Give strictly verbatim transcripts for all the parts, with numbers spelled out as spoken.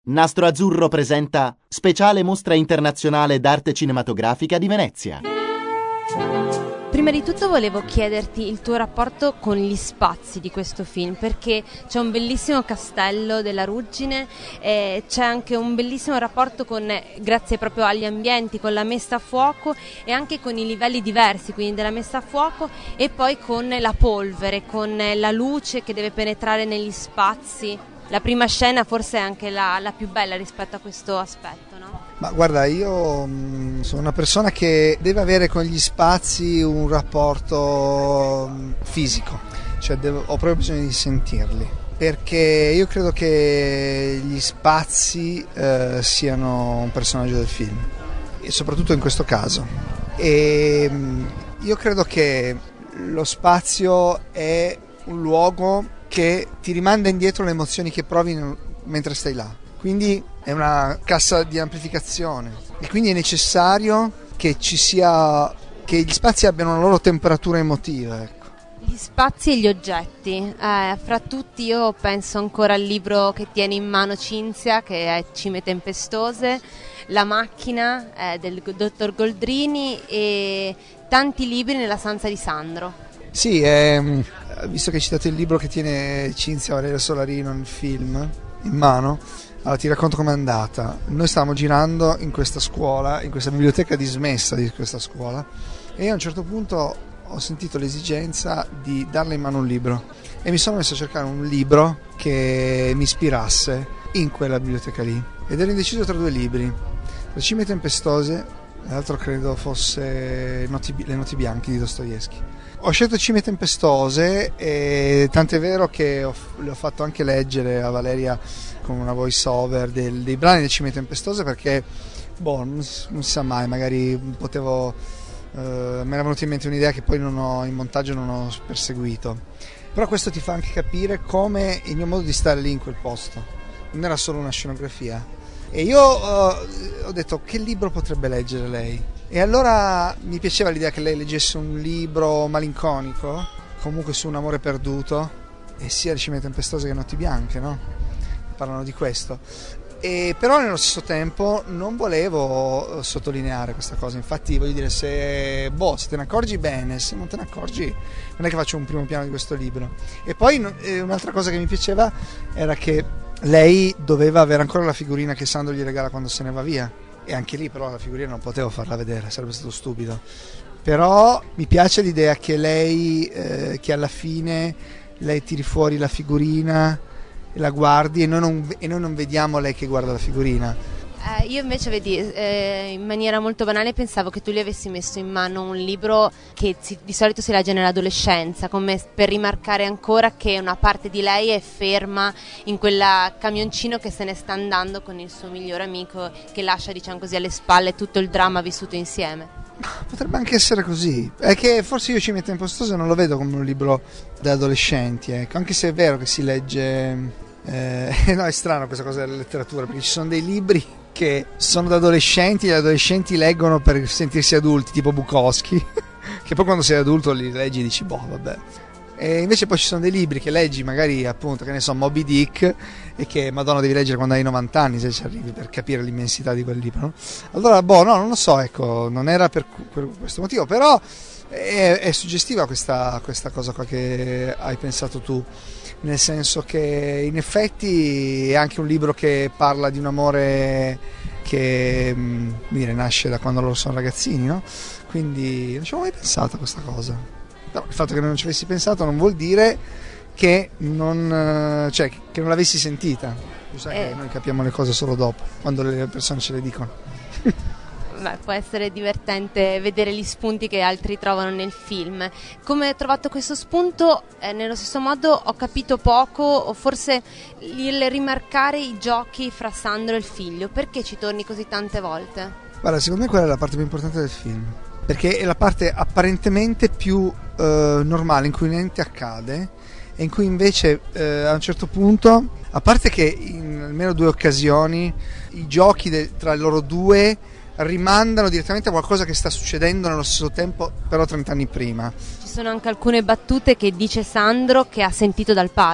Nastro Azzurro presenta Speciale Mostra Internazionale d'Arte Cinematografica di Venezia. Prima di tutto volevo chiederti il tuo rapporto con gli spazi di questo film, perché c'è un bellissimo castello della Ruggine e c'è anche un bellissimo rapporto con, grazie proprio agli ambienti, con la messa a fuoco e anche con i livelli diversi, quindi della messa a fuoco e poi con la polvere, con la luce che deve penetrare negli spazi. La prima scena forse è anche la, la più bella rispetto a questo aspetto, no? Ma guarda, io mh, sono una persona che deve avere con gli spazi un rapporto mh, fisico, cioè devo, ho proprio bisogno di sentirli, perché io credo che gli spazi eh, siano un personaggio del film, e soprattutto in questo caso. E mh, io credo che lo spazio è un luogo che ti rimanda indietro le emozioni che provi mentre stai là. Quindi è una cassa di amplificazione e quindi è necessario che ci sia, che gli spazi abbiano una loro temperatura emotiva, ecco. Gli spazi e gli oggetti, eh, fra tutti io penso ancora al libro che tiene in mano Cinzia, che è Cime tempestose, la macchina eh, del dottor Goldrini e tanti libri nella stanza di Sandro. Sì, ehm, visto che hai citato il libro che tiene Cinzia Valerio Solarino nel film in mano, allora ti racconto com'è andata. Noi stavamo girando in questa scuola, in questa biblioteca dismessa di questa scuola, e io a un certo punto ho sentito l'esigenza di darle in mano un libro e mi sono messo a cercare un libro che mi ispirasse in quella biblioteca lì, ed ero indeciso tra due libri, Le Cime tempestose, l'altro credo fosse Noti, Le Noti bianche di Dostoevskij. Ho scelto Cime tempestose, e tant'è vero che ho, le ho fatto anche leggere a Valeria con una voice over del, dei brani di Cime tempestose, perché boh, non, non si sa mai, magari potevo eh, me era venuta in mente un'idea che poi non ho, in montaggio non ho perseguito, però questo ti fa anche capire come il mio modo di stare lì in quel posto non era solo una scenografia. E io uh, ho detto: che libro potrebbe leggere lei? E allora mi piaceva l'idea che lei leggesse un libro malinconico, comunque su un amore perduto, e sia Le Cime tempestose che Notti bianche, no? Parlano di questo. E però nello stesso tempo non volevo sottolineare questa cosa. Infatti voglio dire, se, boh, se te ne accorgi bene, se non te ne accorgi non è che faccio un primo piano di questo libro. E poi un'altra cosa che mi piaceva era che lei doveva avere ancora la figurina che Sandro gli regala quando se ne va via, e anche lì però la figurina non potevo farla vedere, sarebbe stato stupido. Però mi piace l'idea che lei eh, che alla fine lei tiri fuori la figurina e la guardi, e noi non, e noi non vediamo lei che guarda la figurina. Eh, io invece, vedi, eh, in maniera molto banale pensavo che tu gli avessi messo in mano un libro che si, di solito si legge nell'adolescenza, come per rimarcare ancora che una parte di lei è ferma in quel camioncino che se ne sta andando con il suo migliore amico, che lascia, diciamo così, alle spalle tutto il dramma vissuto insieme. Potrebbe anche essere così. È che forse io Cime tempestose non lo vedo come un libro da adolescenti, ecco. Anche se è vero che si legge eh, no, è strano questa cosa della letteratura, perché ci sono dei libri che sono da adolescenti e gli adolescenti leggono per sentirsi adulti, tipo Bukowski che poi quando sei adulto li leggi e dici boh, vabbè. E invece poi ci sono dei libri che leggi, magari appunto, che ne so, Moby Dick, e che madonna devi leggere quando hai novanta anni se ci arrivi, per capire l'immensità di quel libro, no? Allora boh, no, non lo so, ecco, non era per, per questo motivo, però è, è suggestiva questa, questa cosa qua che hai pensato tu, nel senso che in effetti è anche un libro che parla di un amore che mh, dire, nasce da quando loro sono ragazzini, no? Quindi non ci avevo mai pensato a questa cosa. Però il fatto che non ci avessi pensato non vuol dire che non, cioè, che non l'avessi sentita. Tu sai eh. che noi capiamo le cose solo dopo, quando le persone ce le dicono. Beh, può essere divertente vedere gli spunti che altri trovano nel film. Come ho trovato questo spunto, eh, nello stesso modo ho capito poco, o forse il rimarcare i giochi fra Sandro e il figlio. Perché ci torni così tante volte? Guarda, secondo me quella è la parte più importante del film, perché è la parte apparentemente più eh, normale, in cui niente accade, e in cui invece eh, a un certo punto, a parte che in almeno due occasioni i giochi de- tra loro due rimandano direttamente a qualcosa che sta succedendo nello stesso tempo, però trent'anni prima. Ci sono anche alcune battute che dice Sandro che ha sentito dal padre.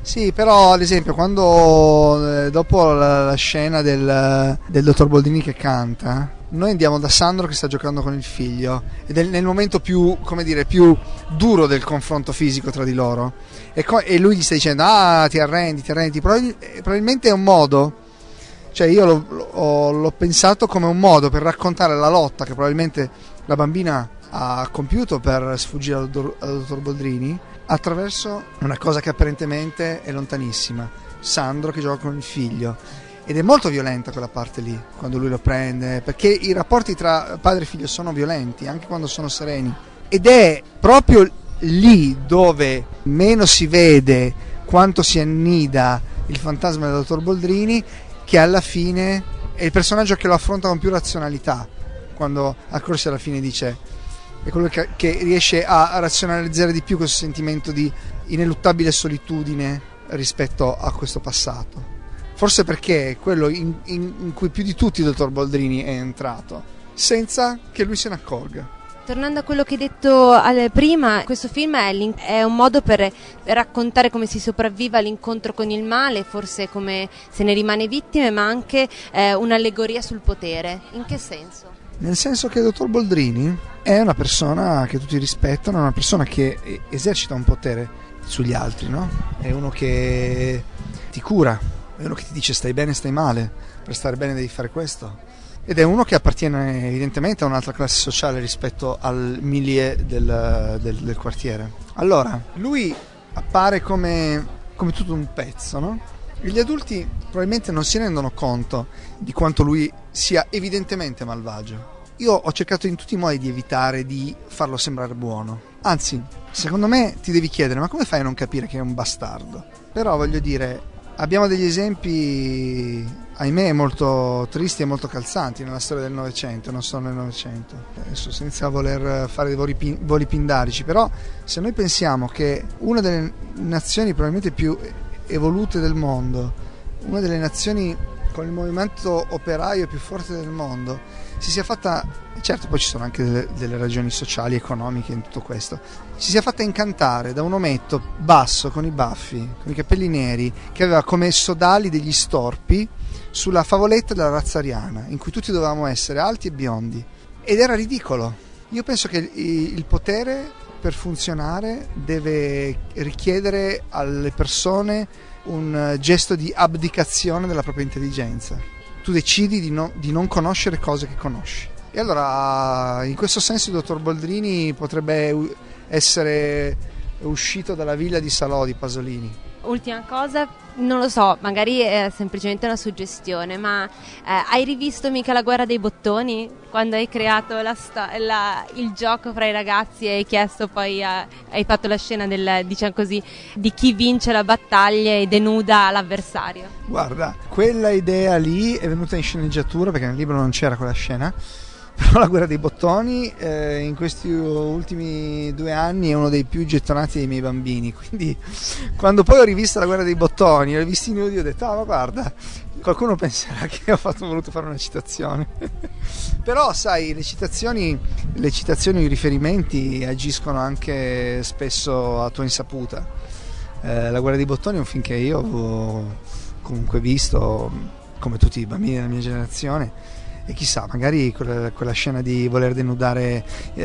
Sì, però ad esempio quando eh, dopo la, la scena del, del dottor Boldrini che canta, noi andiamo da Sandro che sta giocando con il figlio ed è nel momento più, come dire, più duro del confronto fisico tra di loro e, co- e lui gli sta dicendo ah ti arrendi, ti arrendi, Probabil- probabilmente è un modo, cioè io l'ho, l'ho, l'ho pensato come un modo per raccontare la lotta che probabilmente la bambina ha compiuto per sfuggire al dottor, al dottor Boldrini attraverso una cosa che apparentemente è lontanissima, Sandro che gioca con il figlio, ed è molto violenta quella parte lì quando lui lo prende, perché i rapporti tra padre e figlio sono violenti anche quando sono sereni, ed è proprio lì dove meno si vede quanto si annida il fantasma del dottor Boldrini, che alla fine è il personaggio che lo affronta con più razionalità, quando a corsi alla fine dice è quello che, che riesce a razionalizzare di più questo sentimento di ineluttabile solitudine rispetto a questo passato. Forse perché è quello in, in, in cui più di tutti il dottor Boldrini è entrato, senza che lui se ne accorga. Tornando a quello che hai detto al, prima, questo film è, è un modo per raccontare come si sopravvive all'incontro con il male, forse come se ne rimane vittime, ma anche eh, un'allegoria sul potere. In che senso? Nel senso che il dottor Boldrini è una persona che tutti rispettano, è una persona che esercita un potere sugli altri, no? È uno che ti cura, è uno che ti dice stai bene, stai male, per stare bene devi fare questo. Ed è uno che appartiene evidentemente a un'altra classe sociale rispetto al milieu del, del, del quartiere. Allora, lui appare come, come tutto un pezzo, no? E gli adulti probabilmente non si rendono conto di quanto lui sia evidentemente malvagio. Io ho cercato in tutti i modi di evitare di farlo sembrare buono. Anzi, secondo me ti devi chiedere, ma come fai a non capire che è un bastardo? Però voglio dire, abbiamo degli esempi, ahimè, molto tristi e molto calzanti nella storia del Novecento, non solo nel Novecento. Adesso senza voler fare dei voli, pin- voli pindarici, però se noi pensiamo che una delle nazioni probabilmente più evolute del mondo, una delle nazioni con il movimento operaio più forte del mondo, si sia fatta, certo poi ci sono anche delle, delle ragioni sociali, economiche in tutto questo, si sia fatta incantare da un ometto basso con i baffi, con i capelli neri, che aveva come sodali degli storpi sulla favoletta della razza ariana, in cui tutti dovevamo essere alti e biondi, ed era ridicolo. Io penso che il potere per funzionare deve richiedere alle persone un gesto di abdicazione della propria intelligenza. Tu decidi di, no, di non conoscere cose che conosci. E allora, in questo senso, il dottor Boldrini potrebbe essere uscito dalla villa di Salò di Pasolini. Ultima cosa, non lo so, magari è semplicemente una suggestione, ma eh, hai rivisto mica La guerra dei bottoni? Quando hai creato la sto- la, il gioco fra i ragazzi e hai chiesto poi, a, hai fatto la scena del, diciamo così, di chi vince la battaglia e denuda l'avversario. Guarda, quella idea lì è venuta in sceneggiatura, perché nel libro non c'era quella scena, però La guerra dei bottoni eh, in questi ultimi due anni è uno dei più gettonati dei miei bambini, quindi quando poi ho rivisto La guerra dei bottoni, ho rivisto i nudi, ho detto ah ma guarda, qualcuno penserà che ho fatto, voluto fare una citazione. Però sai, le citazioni le citazioni i riferimenti agiscono anche spesso a tua insaputa. eh, La guerra dei bottoni è un film che io ho comunque visto come tutti i bambini della mia generazione. E chissà, magari quella, quella scena di voler denudare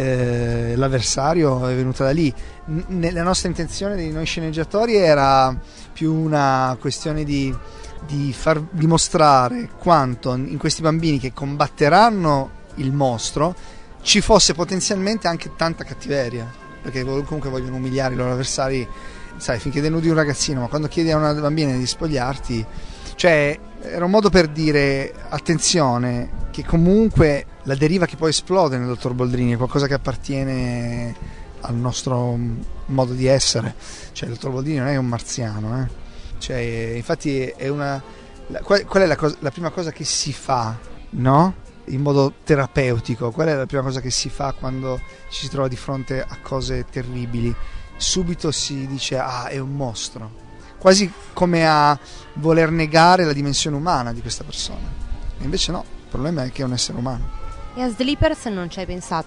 eh, l'avversario è venuta da lì. N- la nostra intenzione di noi sceneggiatori era più una questione di, di far dimostrare quanto in questi bambini che combatteranno il mostro ci fosse potenzialmente anche tanta cattiveria, perché comunque vogliono umiliare i loro avversari, sai, finché denudi un ragazzino, ma quando chiedi a una bambina di spogliarti, cioè era un modo per dire attenzione che comunque la deriva che poi esplode nel dottor Boldrini è qualcosa che appartiene al nostro modo di essere. Cioè il dottor Boldrini non è un marziano, eh? Cioè, infatti è una la, qual, qual è la, cosa, la prima cosa che si fa, no? In modo terapeutico, qual è la prima cosa che si fa quando ci si trova di fronte a cose terribili? Subito si dice ah, è un mostro, quasi come a voler negare la dimensione umana di questa persona. E invece no, il problema è che è un essere umano. E a Sleepers non ci hai pensato?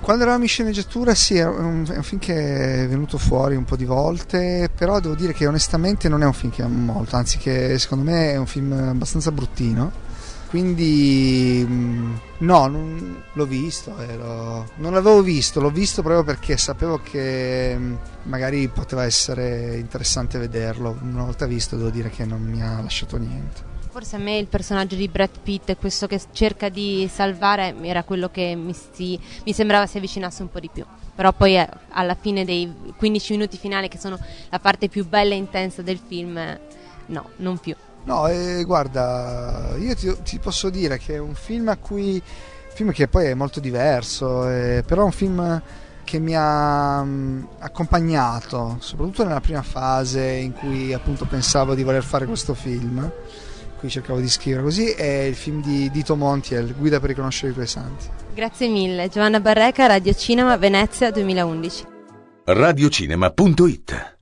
Quando eravamo in sceneggiatura sì, è un, è un film che è venuto fuori un po' di volte, però devo dire che onestamente non è un film che amo molto, anzi che secondo me è un film abbastanza bruttino, quindi no, non, l'ho visto, ero, non l'avevo visto, l'ho visto proprio perché sapevo che magari poteva essere interessante vederlo, una volta visto devo dire che non mi ha lasciato niente. Forse a me il personaggio di Brad Pitt e questo che cerca di salvare era quello che mi, si, mi sembrava si avvicinasse un po' di più. Però poi eh, alla fine dei quindici minuti finali, che sono la parte più bella e intensa del film, eh, no, non più. No, eh, guarda, io ti, ti posso dire che è un film a cui, film che poi è molto diverso, eh, però è un film che mi ha mh, accompagnato, soprattutto nella prima fase in cui appunto pensavo di voler fare questo film. Qui cercavo di scrivere così, è il film di Dito Montiel, Guida per riconoscere i tuoi santi. Grazie mille. Giovanna Barreca, Radio Cinema, Venezia duemilaundici. radiocinema punto it